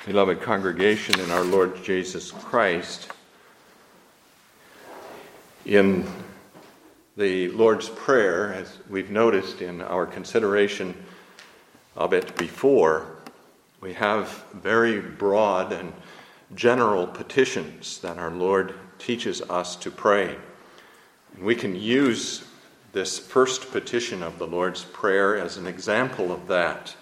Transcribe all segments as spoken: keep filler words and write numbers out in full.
Beloved congregation in our Lord Jesus Christ, in the Lord's Prayer, as we've noticed in our consideration of it before, we have very broad and general petitions that our Lord teaches us to pray. And we can use this first petition of the Lord's Prayer as an example of that.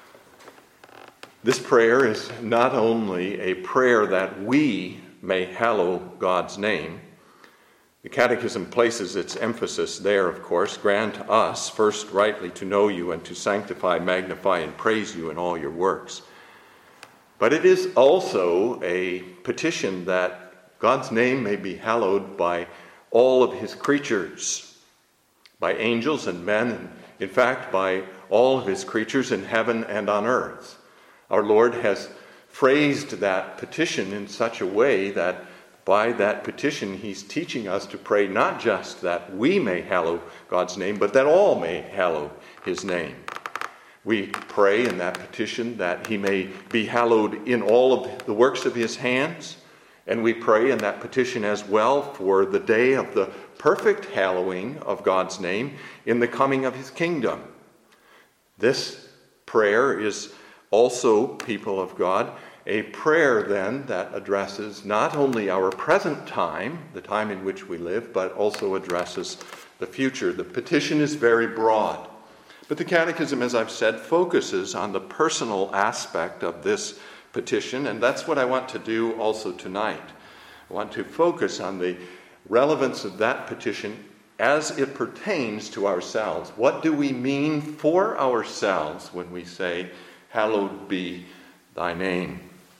This prayer is not only a prayer that we may hallow God's name. The Catechism places its emphasis there, of course. Grant us first rightly to know you and to sanctify, magnify, and praise you in all your works. But it is also a petition that God's name may be hallowed by all of his creatures, by angels and men, and in fact by all of his creatures in heaven and on earth. Our Lord has phrased that petition in such a way that by that petition he's teaching us to pray not just that we may hallow God's name, but that all may hallow his name. We pray in that petition that he may be hallowed in all of the works of his hands, and we pray in that petition as well for the day of the perfect hallowing of God's name in the coming of his kingdom. This prayer is also, people of God, a prayer then that addresses not only our present time, the time in which we live, but also addresses the future. The petition is very broad. But the Catechism, as I've said, focuses on the personal aspect of this petition, and that's what I want to do also tonight. I want to focus on the relevance of that petition as it pertains to ourselves. What do we mean for ourselves when we say, "Hallowed be thy name"?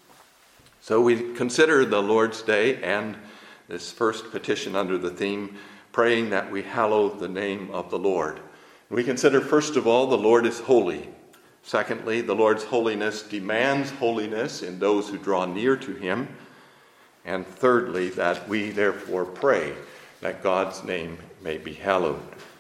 So we consider the Lord's Day and this first petition under the theme, praying that we hallow the name of the Lord. We consider, first of all, the Lord is holy. Secondly, the Lord's holiness demands holiness in those who draw near to him. And thirdly, that we therefore pray that God's name may be hallowed.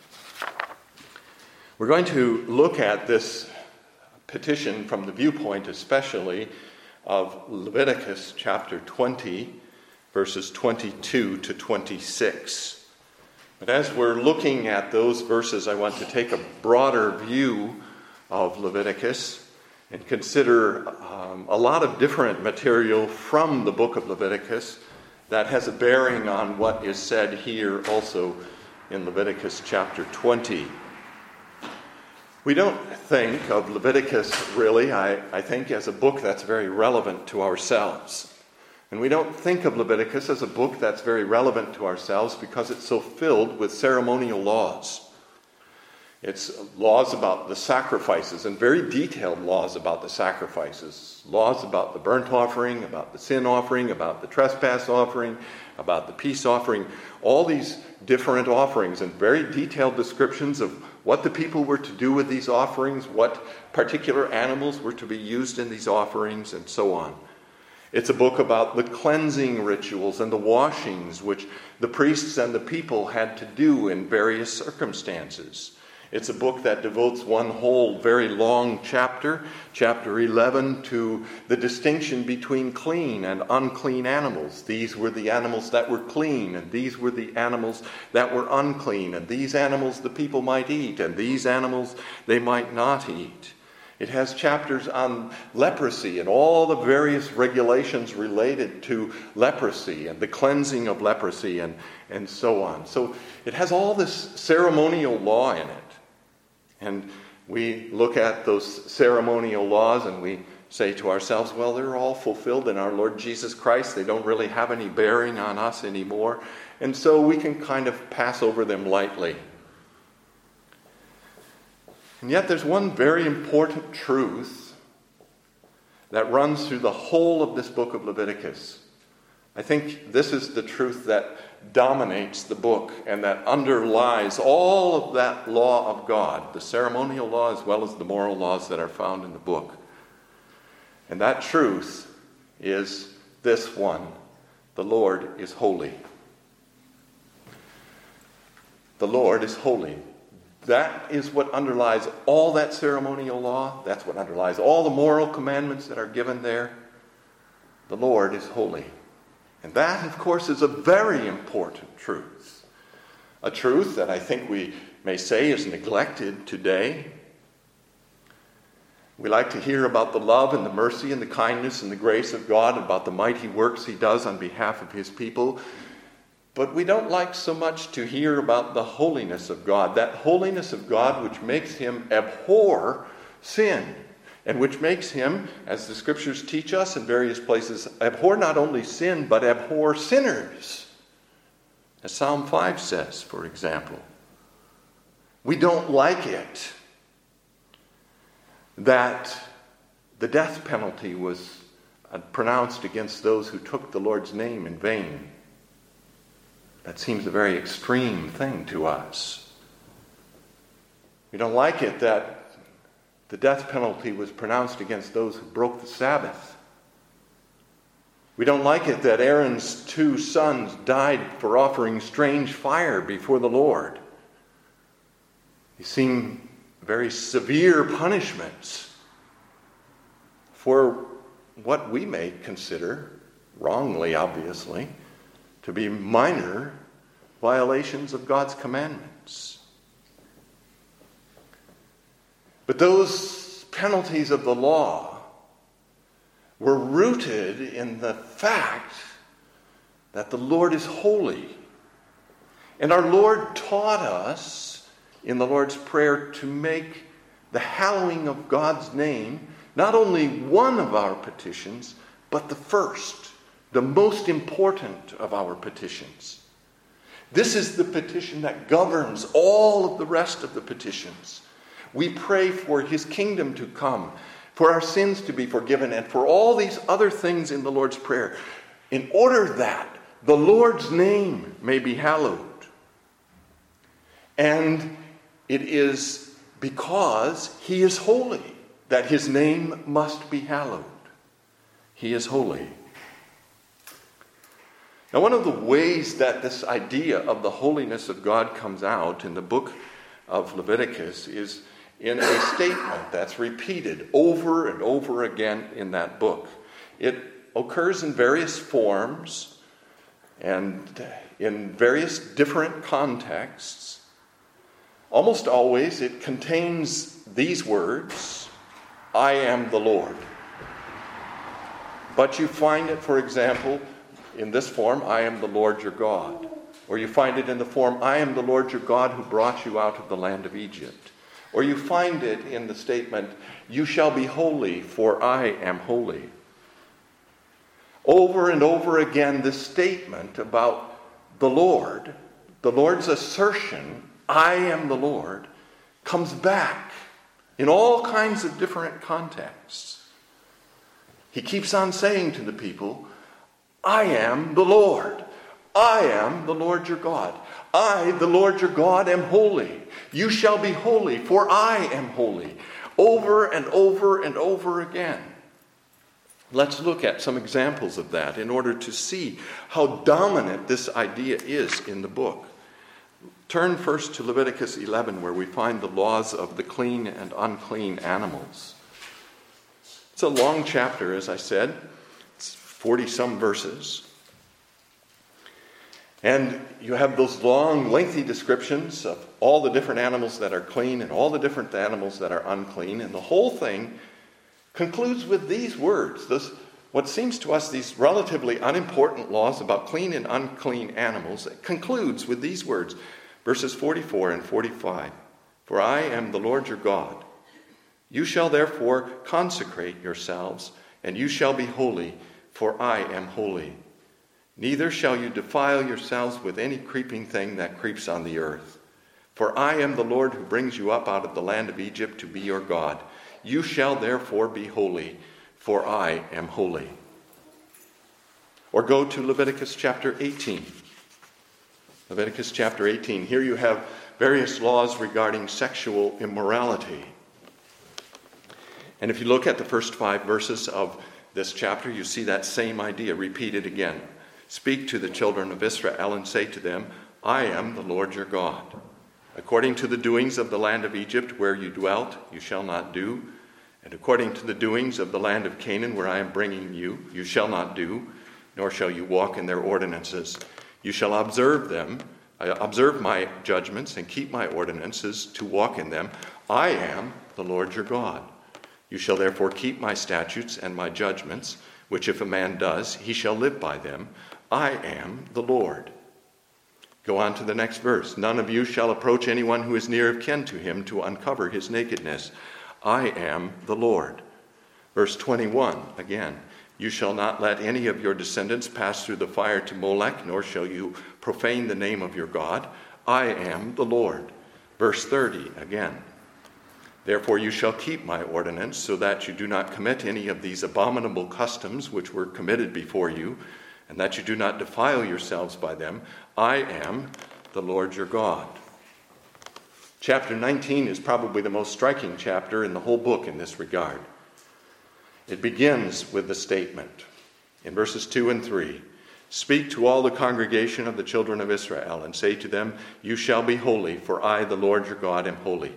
We're going to look at this petition from the viewpoint especially of Leviticus chapter twenty, verses twenty-two to twenty-six. But as we're looking at those verses, I want to take a broader view of Leviticus and consider um, a lot of different material from the book of Leviticus that has a bearing on what is said here also in Leviticus chapter twenty. We don't think of Leviticus, really, I, I think, as a book that's very relevant to ourselves. And we don't think of Leviticus as a book that's very relevant to ourselves because it's so filled with ceremonial laws. It's laws about the sacrifices, and very detailed laws about the sacrifices. Laws about the burnt offering, about the sin offering, about the trespass offering, about the peace offering. All these different offerings and very detailed descriptions of what the people were to do with these offerings, what particular animals were to be used in these offerings, and so on. It's a book about the cleansing rituals and the washings which the priests and the people had to do in various circumstances. It's a book that devotes one whole very long chapter, chapter eleven, to the distinction between clean and unclean animals. These were the animals that were clean, and these were the animals that were unclean, and these animals the people might eat, and these animals they might not eat. It has chapters on leprosy and all the various regulations related to leprosy and the cleansing of leprosy and, and so on. So it has all this ceremonial law in it. And we look at those ceremonial laws and we say to ourselves, well, they're all fulfilled in our Lord Jesus Christ. They don't really have any bearing on us anymore. And so we can kind of pass over them lightly. And yet there's one very important truth that runs through the whole of this book of Leviticus. I think this is the truth that dominates the book and that underlies all of that law of God, the ceremonial law as well as the moral laws that are found in the book. And that truth is this one: the Lord is holy. The Lord is holy. That is what underlies all that ceremonial law. That's what underlies all the moral commandments that are given there. the Lord is holy. And that, of course, is a very important truth. A truth that I think we may say is neglected today. We like to hear about the love and the mercy and the kindness and the grace of God, about the mighty works he does on behalf of his people. But we don't like so much to hear about the holiness of God, that holiness of God which makes him abhor sin, and which makes him, as the scriptures teach us in various places, abhor not only sin, but abhor sinners. As Psalm five says, for example. We don't like it that the death penalty was pronounced against those who took the Lord's name in vain. That seems a very extreme thing to us. We don't like it that the death penalty was pronounced against those who broke the Sabbath. We don't like it that Aaron's two sons died for offering strange fire before the Lord. These seem very severe punishments for what we may consider, wrongly obviously, to be minor violations of God's commandments. But those penalties of the law were rooted in the fact that the Lord is holy. And our Lord taught us in the Lord's Prayer to make the hallowing of God's name not only one of our petitions, but the first, the most important of our petitions. This is the petition that governs all of the rest of the petitions. We pray for his kingdom to come, for our sins to be forgiven, and for all these other things in the Lord's Prayer, in order that the Lord's name may be hallowed. And it is because he is holy that his name must be hallowed. He is holy. Now, one of the ways that this idea of the holiness of God comes out in the book of Leviticus is in a statement that's repeated over and over again in that book. It occurs in various forms and in various different contexts. Almost always it contains these words, I am the Lord. But you find it, for example, in this form, I am the Lord your God. Or you find it in the form, I am the Lord your God who brought you out of the land of Egypt. Or you find it in the statement, you shall be holy, for I am holy. Over and over again, this statement about the Lord, the Lord's assertion, I am the Lord, comes back in all kinds of different contexts. He keeps on saying to the people, I am the Lord. I am the Lord your God. I, the Lord your God, am holy. You shall be holy, for I am holy. Over and over and over again. Let's look at some examples of that in order to see how dominant this idea is in the book. Turn first to Leviticus eleven, where we find the laws of the clean and unclean animals. It's a long chapter, as I said. It's forty-some verses. And you have those long, lengthy descriptions of all the different animals that are clean and all the different animals that are unclean. And the whole thing concludes with these words. This, what seems to us these relatively unimportant laws about clean and unclean animals, it concludes with these words, verses forty-four and forty-five. For I am the Lord your God. You shall therefore consecrate yourselves, and you shall be holy, for I am holy. Neither shall you defile yourselves with any creeping thing that creeps on the earth. For I am the Lord who brings you up out of the land of Egypt to be your God. You shall therefore be holy, for I am holy. Or go to Leviticus chapter eighteen. Leviticus chapter eighteen. Here you have various laws regarding sexual immorality. And if you look at the first five verses of this chapter, you see that same idea repeated again. Speak to the children of Israel and say to them, I am the Lord your God. According to the doings of the land of Egypt where you dwelt, you shall not do, And according to the doings of the land of Canaan, where I am bringing you, you shall not do, nor shall you walk in their ordinances. You shall observe them, uh, observe my judgments, and keep my ordinances to walk in them. I am the Lord your God. You shall therefore keep my statutes and my judgments, which if a man does, he shall live by them. I am the Lord. Go on to the next verse. None of you shall approach anyone who is near of kin to him to uncover his nakedness. I am the Lord. Verse twenty-one, again. You shall not let any of your descendants pass through the fire to Molech, nor shall you profane the name of your God. I am the Lord. Verse thirty, again. Therefore you shall keep my ordinance, so that you do not commit any of these abominable customs which were committed before you, and that you do not defile yourselves by them. I am the Lord your God. Chapter nineteen is probably the most striking chapter in the whole book in this regard. It begins with the statement in verses two and three. Speak to all the congregation of the children of Israel and say to them, you shall be holy, for I, the Lord your God, am holy.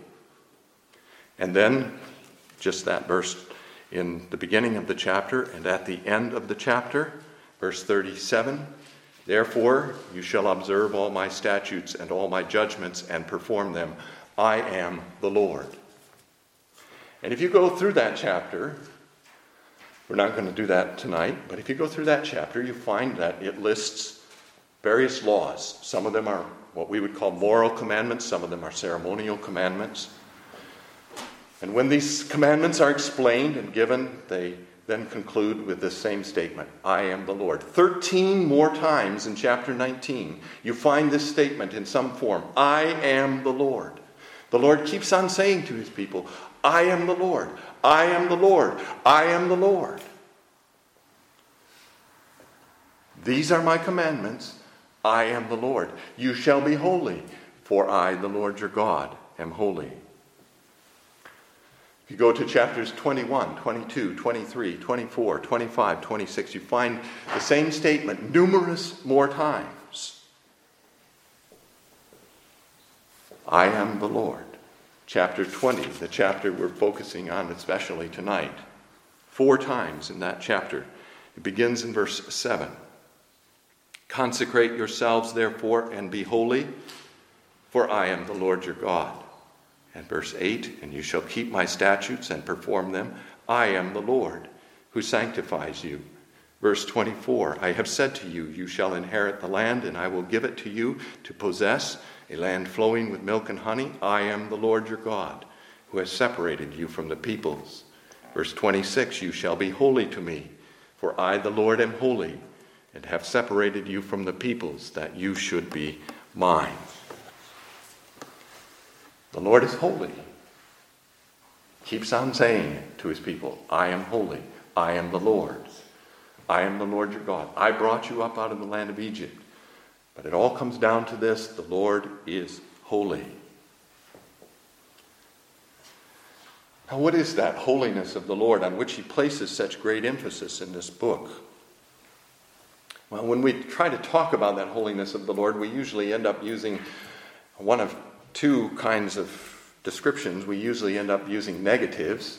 And then, just that verse in the beginning of the chapter and at the end of the chapter, verse thirty-seven, therefore you shall observe all my statutes and all my judgments and perform them. I am the Lord. And if you go through that chapter, we're not going to do that tonight, but if you go through that chapter, you find that it lists various laws. Some of them are what we would call moral commandments. Some of them are ceremonial commandments. And when these commandments are explained and given, they then conclude with this same statement, I am the Lord. Thirteen more times in chapter nineteen, you find this statement in some form, I am the Lord. The Lord keeps on saying to his people, I am the Lord, I am the Lord, I am the Lord. These are my commandments, I am the Lord. You shall be holy, for I, the Lord your God, am holy. If you go to chapters twenty-one, twenty-two, twenty-three, twenty-four, twenty-five, twenty-six, you find the same statement numerous more times. I am the Lord. Chapter twenty, the chapter we're focusing on especially tonight. Four times in that chapter. It begins in verse seven. Consecrate yourselves, therefore, and be holy, for I am the Lord your God. And verse eight, and you shall keep my statutes and perform them. I am the Lord, who sanctifies you. Verse twenty-four, I have said to you, you shall inherit the land, and I will give it to you to possess, a land flowing with milk and honey. I am the Lord your God, who has separated you from the peoples. Verse twenty-six, you shall be holy to me, for I, the Lord, am holy, and have separated you from the peoples, that you should be mine. The Lord is holy. Keeps on saying it to his people, I am holy, I am the Lord. I am the Lord your God. I brought you up out of the land of Egypt. But it all comes down to this, the Lord is holy. Now, what is that holiness of the Lord on which he places such great emphasis in this book? Well, when we try to talk about that holiness of the Lord, we usually end up using one of two kinds of descriptions. We usually end up using negatives.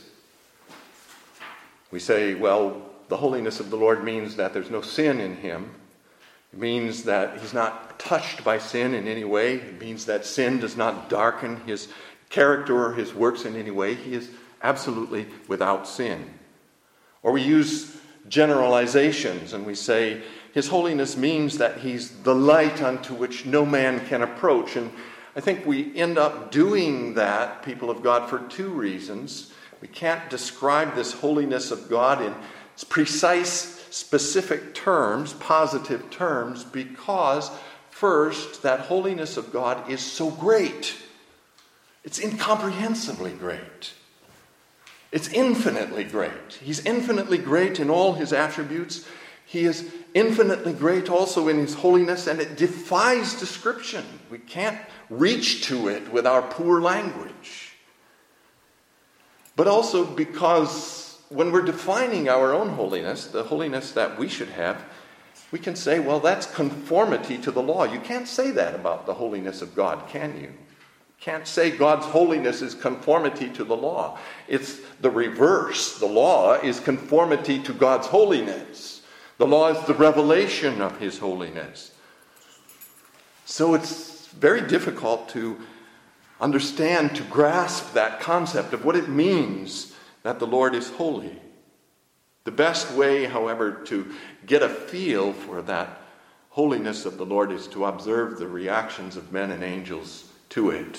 We say, well, the holiness of the Lord means that there's no sin in him. It means that he's not touched by sin in any way. It means that sin does not darken his character or his works in any way. He is absolutely without sin. Or we use generalizations and we say, his holiness means that he's the light unto which no man can approach. And I think we end up doing that, people of God, for two reasons. We can't describe this holiness of God in precise, specific terms, positive terms, because first, that holiness of God is so great. It's incomprehensibly great. It's infinitely great. He's infinitely great in all his attributes. He is infinitely great also in his holiness, and it defies description. We can't reach to it with our poor language. But also because when we're defining our own holiness, the holiness that we should have, we can say, well, that's conformity to the law. You can't say that about the holiness of God, can you? Can't say God's holiness is conformity to the law. It's the reverse. The law is conformity to God's holiness. The law is the revelation of his holiness. So it's very difficult to understand, to grasp that concept of what it means that the Lord is holy. The best way, however, to get a feel for that holiness of the Lord is to observe the reactions of men and angels to it.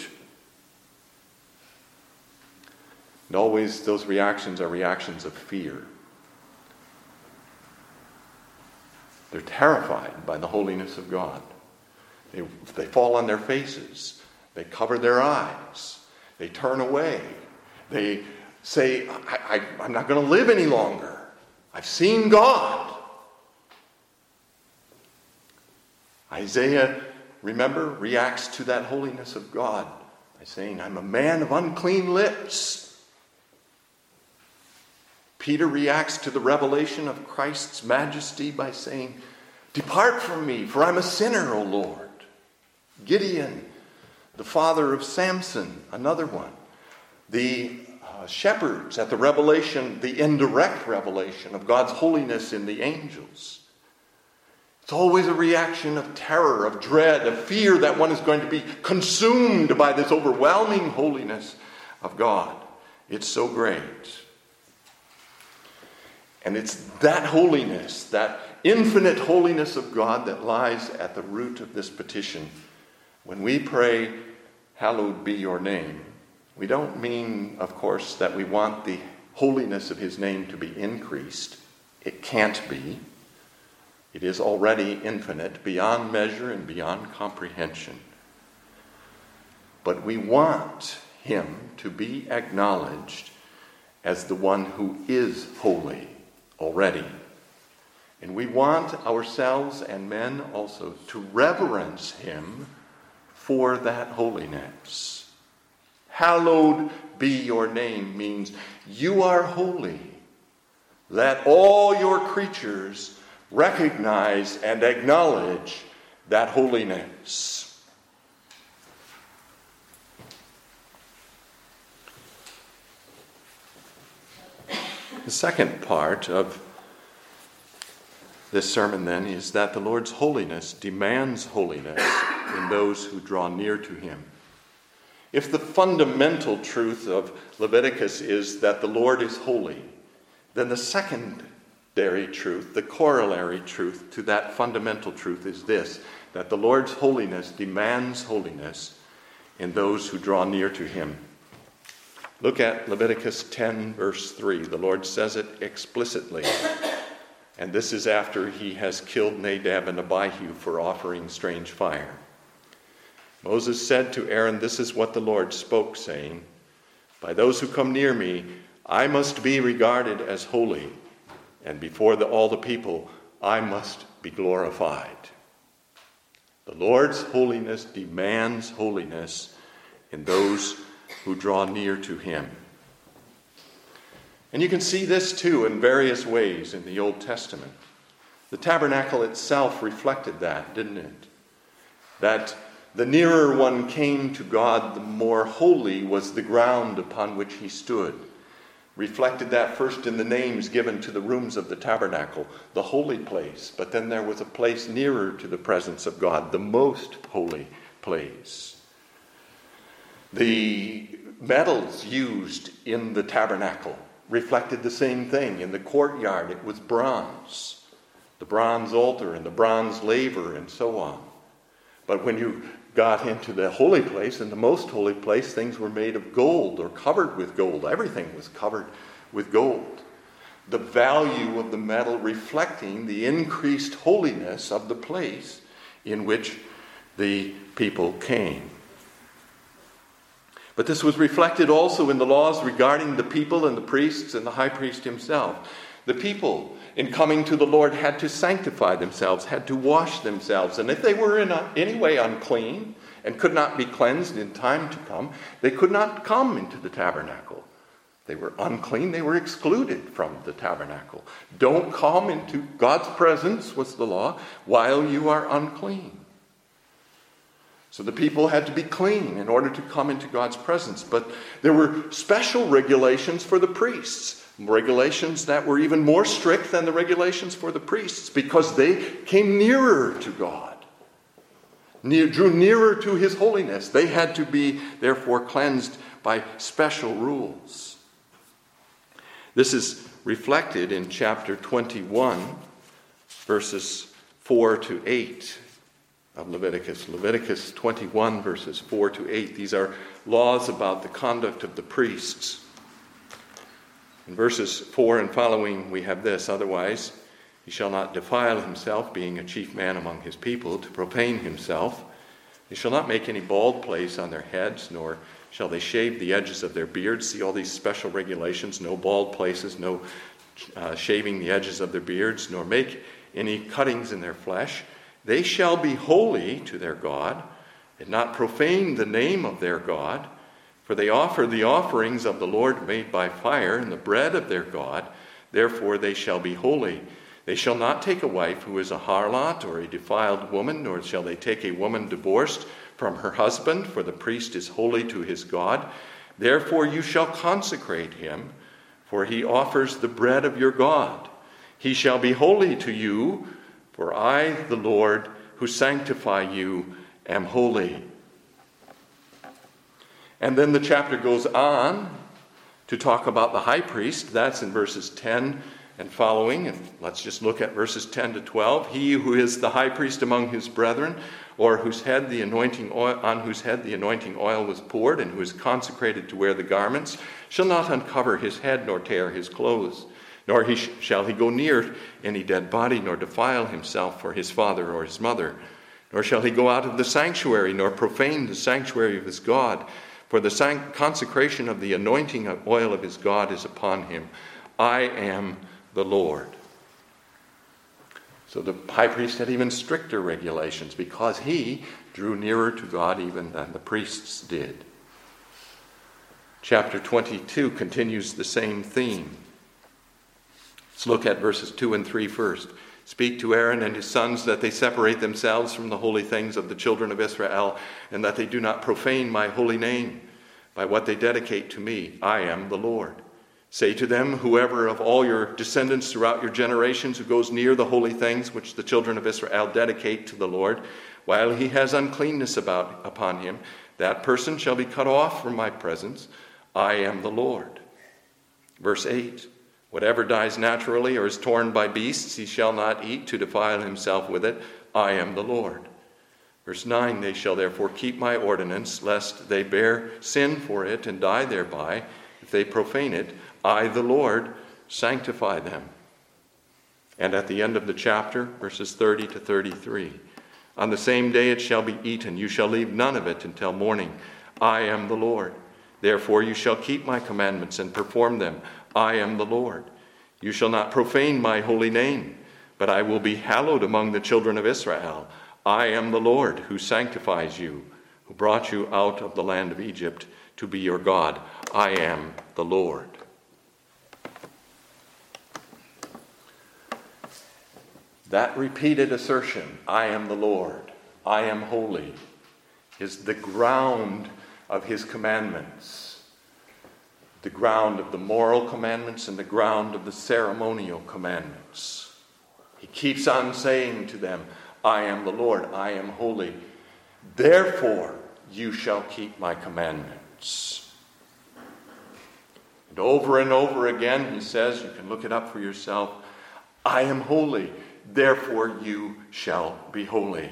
And always those reactions are reactions of fear. They're terrified by the holiness of God. They, they fall on their faces. They cover their eyes. They turn away. They say, I, I, I'm not going to live any longer. I've seen God. Isaiah, remember, reacts to that holiness of God by saying, I'm a man of unclean lips. Peter reacts to the revelation of Christ's majesty by saying, depart from me, for I'm a sinner, O Lord. Gideon, the father of Samson, another one. The uh, shepherds at the revelation, the indirect revelation of God's holiness in the angels. It's always a reaction of terror, of dread, of fear that one is going to be consumed by this overwhelming holiness of God. It's so great. And it's that holiness, that infinite holiness of God that lies at the root of this petition. When we pray, hallowed be your name, we don't mean, of course, that we want the holiness of his name to be increased. It can't be. It is already infinite, beyond measure and beyond comprehension. But we want him to be acknowledged as the one who is holy already. And we want ourselves and men also to reverence him for that holiness. Hallowed be your name means you are holy. Let all your creatures recognize and acknowledge that holiness. The second part of this sermon, then, is that the Lord's holiness demands holiness in those who draw near to him. If the fundamental truth of Leviticus is that the Lord is holy, then the secondary truth, the corollary truth to that fundamental truth is this, that the Lord's holiness demands holiness in those who draw near to him. Look at Leviticus ten, verse three. The Lord says it explicitly. And this is after he has killed Nadab and Abihu for offering strange fire. Moses said to Aaron, this is what the Lord spoke, saying, by those who come near me, I must be regarded as holy, and before the, all the people, I must be glorified. The Lord's holiness demands holiness in those who draw near to him. And you can see this too in various ways in the Old Testament. The tabernacle itself reflected that, didn't it? That the nearer one came to God, the more holy was the ground upon which he stood. Reflected that first in the names given to the rooms of the tabernacle, the holy place. But then there was a place nearer to the presence of God, the most holy place. The metals used in the tabernacle reflected the same thing. In the courtyard, it was bronze. The bronze altar and the bronze laver and so on. But when you got into the holy place, in the most holy place, things were made of gold or covered with gold. Everything was covered with gold. The value of the metal reflecting the increased holiness of the place in which the people came. But this was reflected also in the laws regarding the people and the priests and the high priest himself. The people, in coming to the Lord, had to sanctify themselves, had to wash themselves. And if they were in any way unclean and could not be cleansed in time to come, they could not come into the tabernacle. They were unclean, they were excluded from the tabernacle. Don't come into God's presence, was the law, while you are unclean. So the people had to be clean in order to come into God's presence. But there were special regulations for the priests, regulations that were even more strict than the regulations for the priests, because they came nearer to God, near, drew nearer to his holiness. They had to be, therefore, cleansed by special rules. This is reflected in chapter twenty-one, verses four to eight. Of Leviticus. Leviticus twenty-one, verses four to eight. These are laws about the conduct of the priests. In verses four and following, we have this: otherwise, he shall not defile himself, being a chief man among his people, to profane himself. They shall not make any bald place on their heads, nor shall they shave the edges of their beards. See all these special regulations: no bald places, no uh, shaving the edges of their beards, nor make any cuttings in their flesh. They shall be holy to their God, and not profane the name of their God, for they offer the offerings of the Lord made by fire, and the bread of their God. Therefore they shall be holy. They shall not take a wife who is a harlot or a defiled woman, nor shall they take a woman divorced from her husband, for the priest is holy to his God. Therefore you shall consecrate him, for he offers the bread of your God. He shall be holy to you, for I, the Lord, who sanctify you, am holy. And then the chapter goes on to talk about the high priest. That's in verses ten and following. And let's just look at verses ten to twelve. He who is the high priest among his brethren, or whose head the anointing oil, on whose head the anointing oil was poured, and who is consecrated to wear the garments, shall not uncover his head nor tear his clothes. Nor he sh- shall he go near any dead body, nor defile himself for his father or his mother. Nor shall he go out of the sanctuary, nor profane the sanctuary of his God. For the san- consecration of the anointing of oil of his God is upon him. I am the Lord. So the high priest had even stricter regulations, because he drew nearer to God even than the priests did. Chapter twenty-two continues the same theme. Let's look at verses two and three first. Speak to Aaron and his sons that they separate themselves from the holy things of the children of Israel, and that they do not profane my holy name by what they dedicate to me. I am the Lord. Say to them, whoever of all your descendants throughout your generations who goes near the holy things which the children of Israel dedicate to the Lord, while he has uncleanness about upon him, that person shall be cut off from my presence. I am the Lord. Verse eight. Whatever dies naturally or is torn by beasts, he shall not eat to defile himself with it. I am the Lord. Verse nine, they shall therefore keep my ordinance, lest they bear sin for it and die thereby. If they profane it, I, the Lord, sanctify them. And at the end of the chapter, verses thirty to thirty-three, on the same day it shall be eaten. You shall leave none of it until morning. I am the Lord. Therefore you shall keep my commandments and perform them. I am the Lord. You shall not profane my holy name, but I will be hallowed among the children of Israel. I am the Lord who sanctifies you, who brought you out of the land of Egypt to be your God. I am the Lord. That repeated assertion, I am the Lord, I am holy, is the ground of his commandments. The ground of the moral commandments and the ground of the ceremonial commandments. He keeps on saying to them, I am the Lord, I am holy. Therefore, you shall keep my commandments. And over and over again, he says, you can look it up for yourself, I am holy, therefore you shall be holy.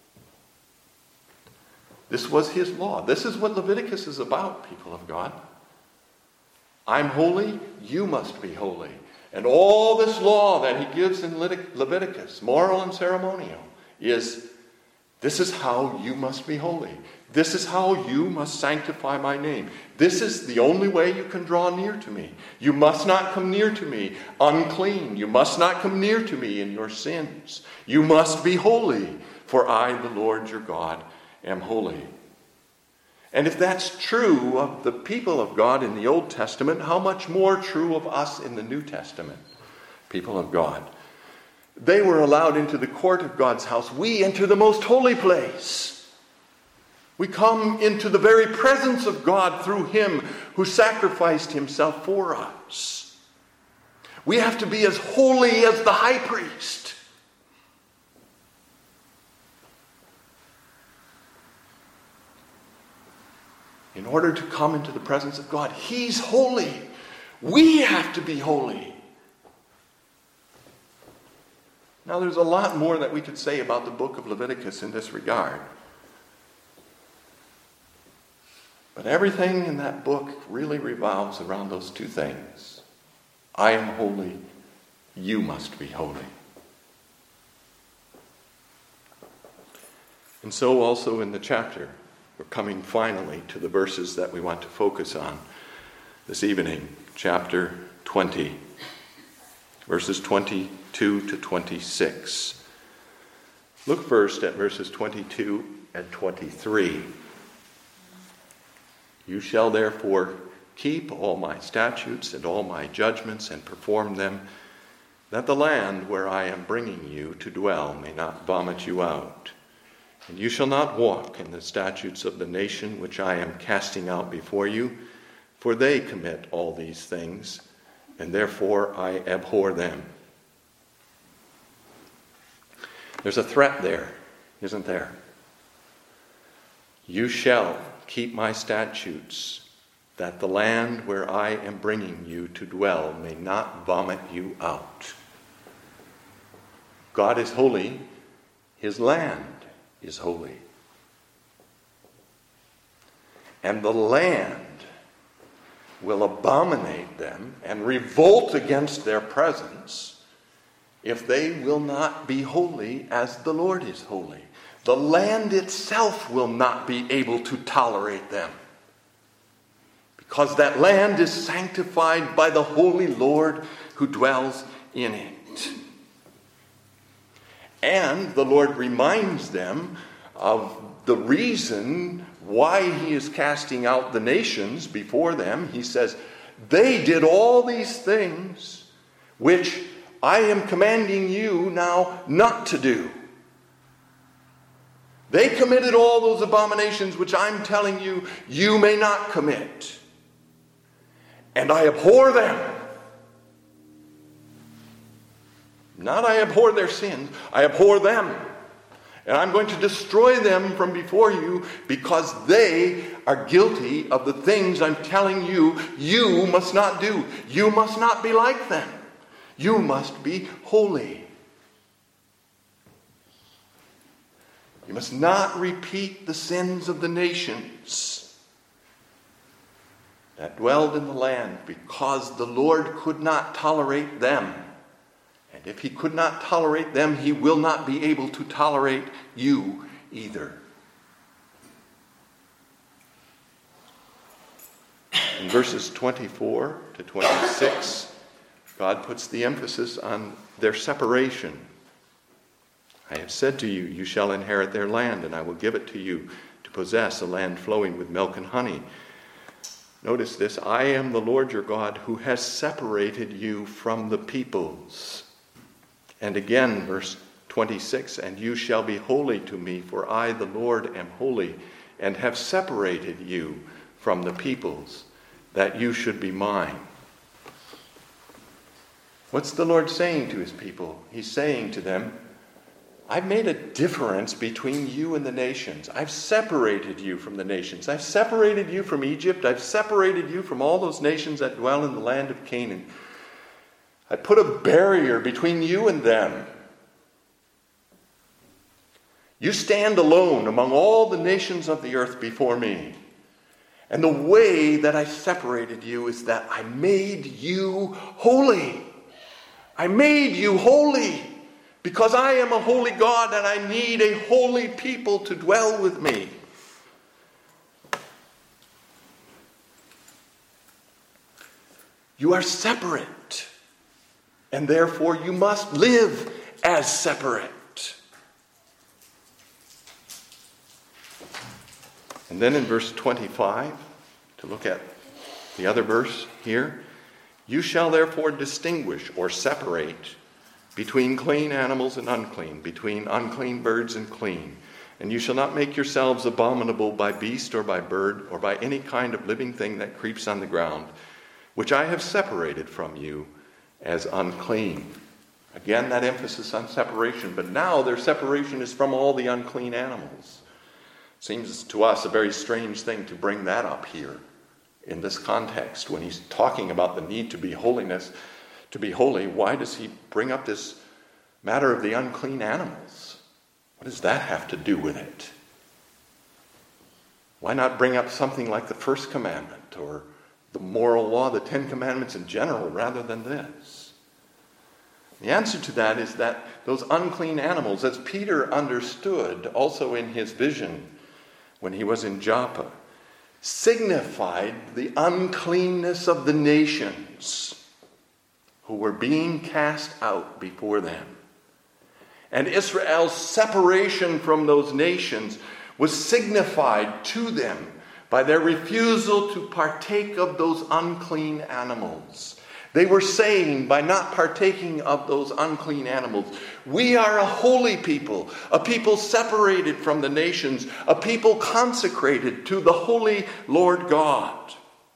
This was his law. This is what Leviticus is about, people of God. I'm holy, you must be holy. And all this law that he gives in Leviticus, moral and ceremonial, is this is how you must be holy. This is how you must sanctify my name. This is the only way you can draw near to me. You must not come near to me unclean. You must not come near to me in your sins. You must be holy, for I, the Lord your God, am holy. And if that's true of the people of God in the Old Testament, how much more true of us in the New Testament, people of God? They were allowed into the court of God's house. We enter the most holy place. We come into the very presence of God through him who sacrificed himself for us. We have to be as holy as the high priest. In order to come into the presence of God, he's holy. We have to be holy. Now, there's a lot more that we could say about the book of Leviticus in this regard. But everything in that book really revolves around those two things. I am holy. You must be holy. And so also in the chapter, we're coming finally to the verses that we want to focus on this evening. Chapter twenty, verses twenty-two to twenty-six. Look first at verses twenty-two and twenty-three. You shall therefore keep all my statutes and all my judgments and perform them, that the land where I am bringing you to dwell may not vomit you out. And you shall not walk in the statutes of the nation which I am casting out before you, for they commit all these things, and therefore I abhor them. There's a threat there, isn't there? You shall keep my statutes, that the land where I am bringing you to dwell may not vomit you out. God is holy. His land is holy. And the land will abominate them and revolt against their presence if they will not be holy as the Lord is holy. The land itself will not be able to tolerate them, because that land is sanctified by the holy Lord who dwells in it. And the Lord reminds them of the reason why he is casting out the nations before them. He says, they did all these things which I am commanding you now not to do. They committed all those abominations which I'm telling you you may not commit. And I abhor them. Not I abhor their sins, I abhor them. And I'm going to destroy them from before you because they are guilty of the things I'm telling you you must not do. You must not be like them. You must be holy. You must not repeat the sins of the nations that dwelled in the land, because the Lord could not tolerate them. And if he could not tolerate them, he will not be able to tolerate you either. In verses twenty-four to twenty-six, God puts the emphasis on their separation. I have said to you, you shall inherit their land, and I will give it to you to possess, a land flowing with milk and honey. Notice this, I am the Lord your God who has separated you from the peoples. And again, verse twenty-six, and you shall be holy to me, for I, the Lord, am holy, and have separated you from the peoples, that you should be mine. What's the Lord saying to his people? He's saying to them, I've made a difference between you and the nations. I've separated you from the nations. I've separated you from Egypt. I've separated you from all those nations that dwell in the land of Canaan. I put a barrier between you and them. You stand alone among all the nations of the earth before me. And the way that I separated you is that I made you holy. I made you holy because I am a holy God and I need a holy people to dwell with me. You are separate, and therefore you must live as separate. And then in verse twenty-five, to look at the other verse here, you shall therefore distinguish or separate between clean animals and unclean, between unclean birds and clean. And you shall not make yourselves abominable by beast or by bird or by any kind of living thing that creeps on the ground, which I have separated from you as unclean. Again, that emphasis on separation, but now their separation is from all the unclean animals. Seems to us a very strange thing to bring that up here in this context. When he's talking about the need to be holiness, to be holy, why does he bring up this matter of the unclean animals? What does that have to do with it? Why not bring up something like the first commandment or the moral law, the Ten Commandments in general, rather than this? The answer to that is that those unclean animals, as Peter understood also in his vision when he was in Joppa, signified the uncleanness of the nations who were being cast out before them. And Israel's separation from those nations was signified to them by their refusal to partake of those unclean animals. They were saying, by not partaking of those unclean animals, we are a holy people, a people separated from the nations, a people consecrated to the holy Lord God.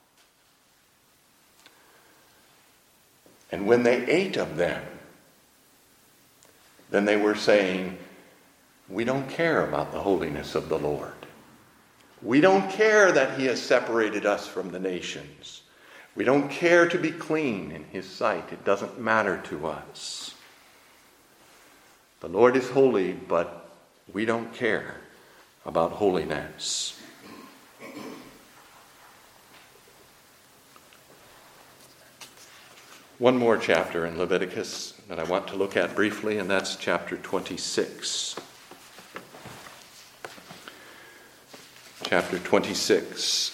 And when they ate of them, then they were saying, we don't care about the holiness of the Lord. We don't care that he has separated us from the nations. We don't care to be clean in his sight. It doesn't matter to us. The Lord is holy, but we don't care about holiness. One more chapter in Leviticus that I want to look at briefly, and that's chapter twenty-six. Chapter twenty-six.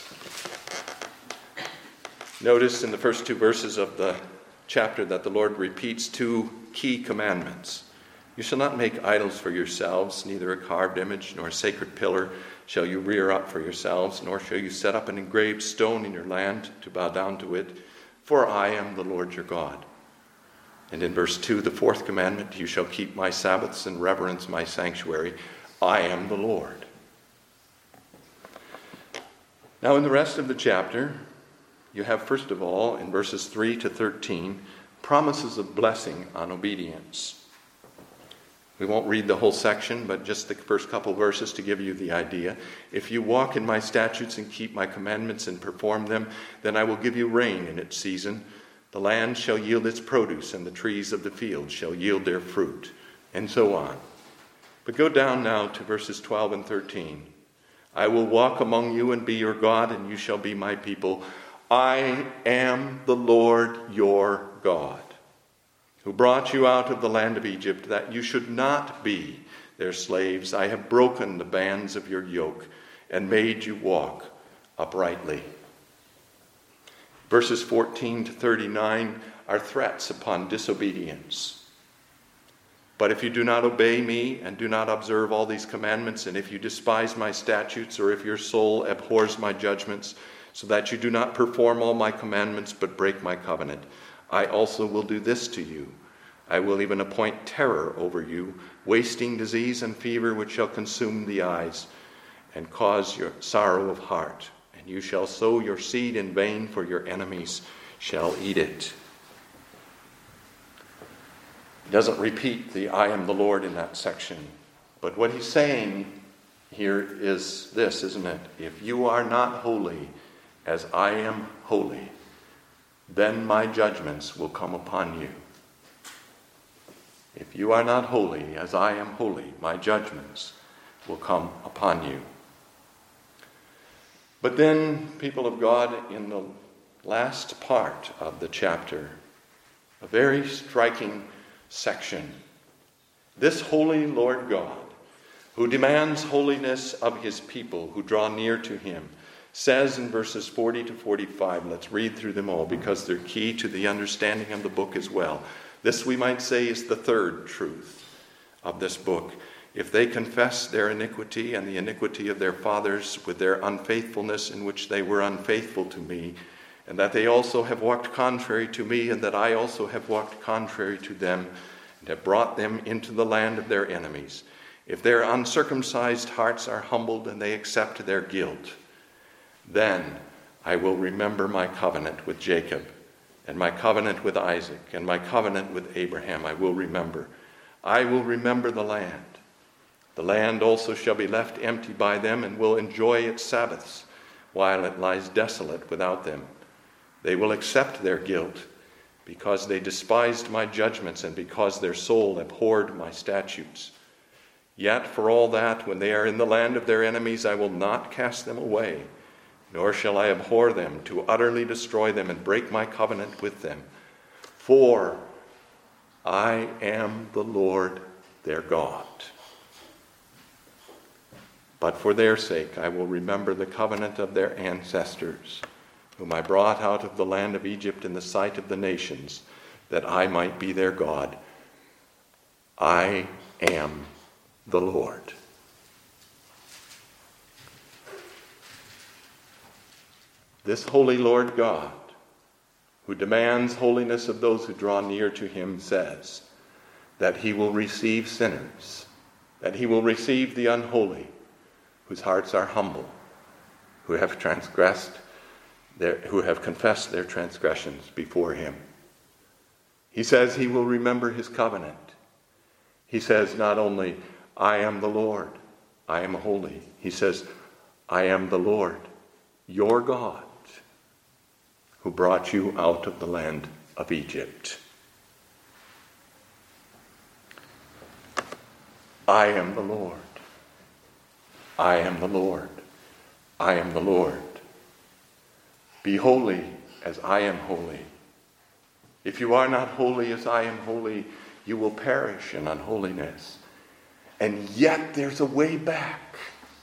Notice in the first two verses of the chapter that the Lord repeats two key commandments. You shall not make idols for yourselves, neither a carved image nor a sacred pillar shall you rear up for yourselves, nor shall you set up an engraved stone in your land to bow down to it, for I am the Lord your God. And in verse two, the fourth commandment, you shall keep my Sabbaths and reverence my sanctuary. I am the Lord. Now in the rest of the chapter, you have first of all, in verses three to thirteen, promises of blessing on obedience. We won't read the whole section, but just the first couple verses to give you the idea. If you walk in my statutes and keep my commandments and perform them, then I will give you rain in its season. The land shall yield its produce, and the trees of the field shall yield their fruit, and so on. But go down now to verses twelve and thirteen. I will walk among you and be your God, and you shall be my people. I am the Lord your God, who brought you out of the land of Egypt, that you should not be their slaves. I have broken the bands of your yoke and made you walk uprightly. Verses fourteen to thirty-nine are threats upon disobedience. But if you do not obey me and do not observe all these commandments, and if you despise my statutes, or if your soul abhors my judgments, so that you do not perform all my commandments but break my covenant, I also will do this to you. I will even appoint terror over you, wasting disease and fever which shall consume the eyes and cause your sorrow of heart. And you shall sow your seed in vain, for your enemies shall eat it. He doesn't repeat the I am the Lord in that section. But what he's saying here is this, isn't it? If you are not holy as I am holy, then my judgments will come upon you. If you are not holy as I am holy, my judgments will come upon you. But then, people of God, in the last part of the chapter, a very striking section. This holy Lord God, who demands holiness of his people who draw near to him, says in verses forty to forty-five, let's read through them all because they're key to the understanding of the book as well. This, we might say, is the third truth of this book. If they confess their iniquity and the iniquity of their fathers with their unfaithfulness in which they were unfaithful to me, and that they also have walked contrary to me, and that I also have walked contrary to them, and have brought them into the land of their enemies, if their uncircumcised hearts are humbled and they accept their guilt, then I will remember my covenant with Jacob, and my covenant with Isaac, and my covenant with Abraham I will remember. I will remember the land. The land also shall be left empty by them, and will enjoy its Sabbaths, while it lies desolate without them. They will accept their guilt, because they despised my judgments, and because their soul abhorred my statutes. Yet for all that, when they are in the land of their enemies, I will not cast them away, nor shall I abhor them, to utterly destroy them and break my covenant with them. For I am the Lord their God. But for their sake I will remember the covenant of their ancestors, whom I brought out of the land of Egypt in the sight of the nations, that I might be their God. I am the Lord. This holy Lord God, who demands holiness of those who draw near to him, says that he will receive sinners, that he will receive the unholy, whose hearts are humble, who have transgressed, their, who have confessed their transgressions before him. He says he will remember his covenant. He says not only, I am the Lord, I am holy. He says, I am the Lord, your God, who brought you out of the land of Egypt. I am the Lord. I am the Lord. I am the Lord. Be holy as I am holy. If you are not holy as I am holy, you will perish in unholiness. And yet there's a way back.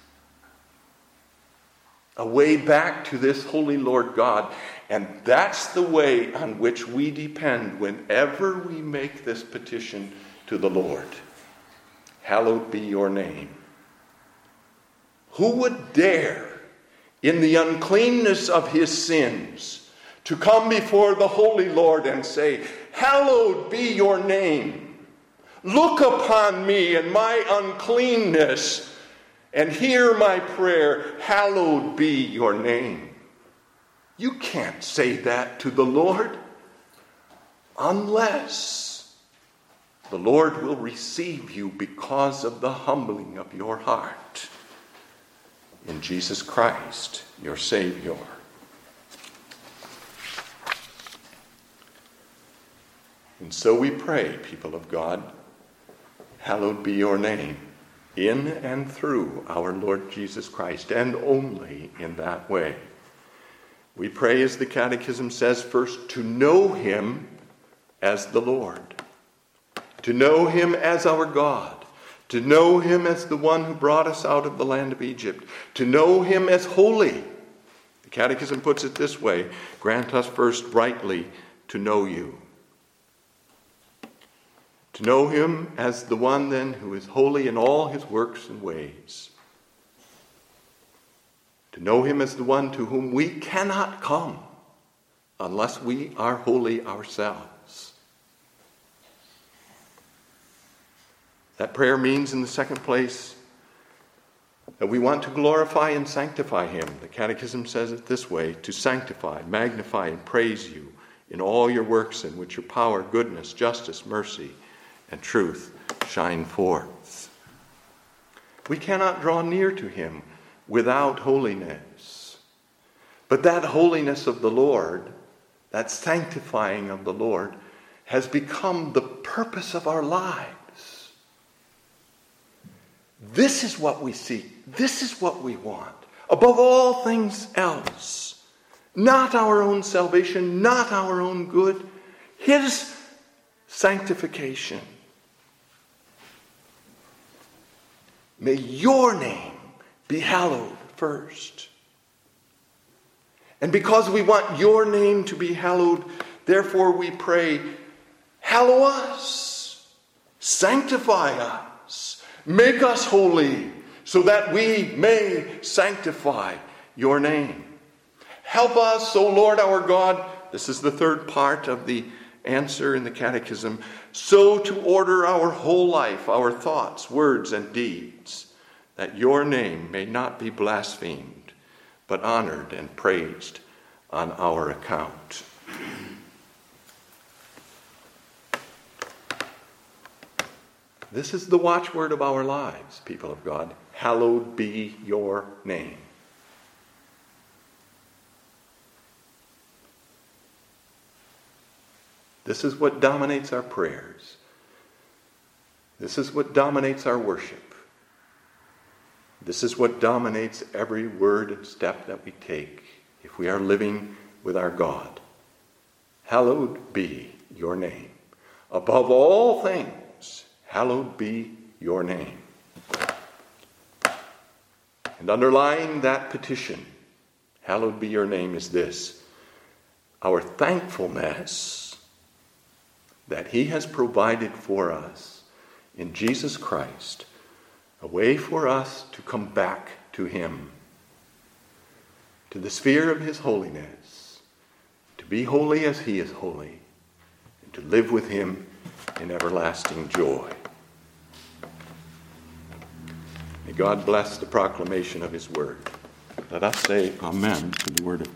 A way back to this holy Lord God. And that's the way on which we depend whenever we make this petition to the Lord. Hallowed be your name. Who would dare, in the uncleanness of his sins, to come before the holy Lord and say, hallowed be your name. Look upon me and my uncleanness and hear my prayer. Hallowed be your name. You can't say that to the Lord unless the Lord will receive you because of the humbling of your heart in Jesus Christ, your Savior. And so we pray, people of God, hallowed be your name, in and through our Lord Jesus Christ, and only in that way. We pray, as the Catechism says, first to know him as the Lord, to know him as our God, to know him as the one who brought us out of the land of Egypt, to know him as holy. The Catechism puts it this way: grant us first rightly to know you. To know him as the one then who is holy in all his works and ways. To know him as the one to whom we cannot come unless we are holy ourselves. That prayer means, in the second place, that we want to glorify and sanctify him. The Catechism says it this way: to sanctify, magnify, and praise you in all your works in which your power, goodness, justice, mercy, and truth shine forth. We cannot draw near to him without holiness. But that holiness of the Lord, that sanctifying of the Lord, has become the purpose of our lives. This is what we seek. This is what we want. Above all things else. Not our own salvation, not our own good. His sanctification. May your name be hallowed first. And because we want your name to be hallowed, therefore we pray, hallow us, sanctify us, make us holy, so that we may sanctify your name. Help us, O Lord our God. This is the third part of the answer in the Catechism, so to order our whole life, our thoughts, words, and deeds, that your name may not be blasphemed, but honored and praised on our account. This is the watchword of our lives, people of God. Hallowed be your name. This is what dominates our prayers. This is what dominates our worship. This is what dominates every word and step that we take if we are living with our God. Hallowed be your name. Above all things, hallowed be your name. And underlying that petition, hallowed be your name, is this: our thankfulness that he has provided for us in Jesus Christ a way for us to come back to him, to the sphere of his holiness, to be holy as he is holy, and to live with him in everlasting joy. May God bless the proclamation of his word. Let us say amen to the word of God.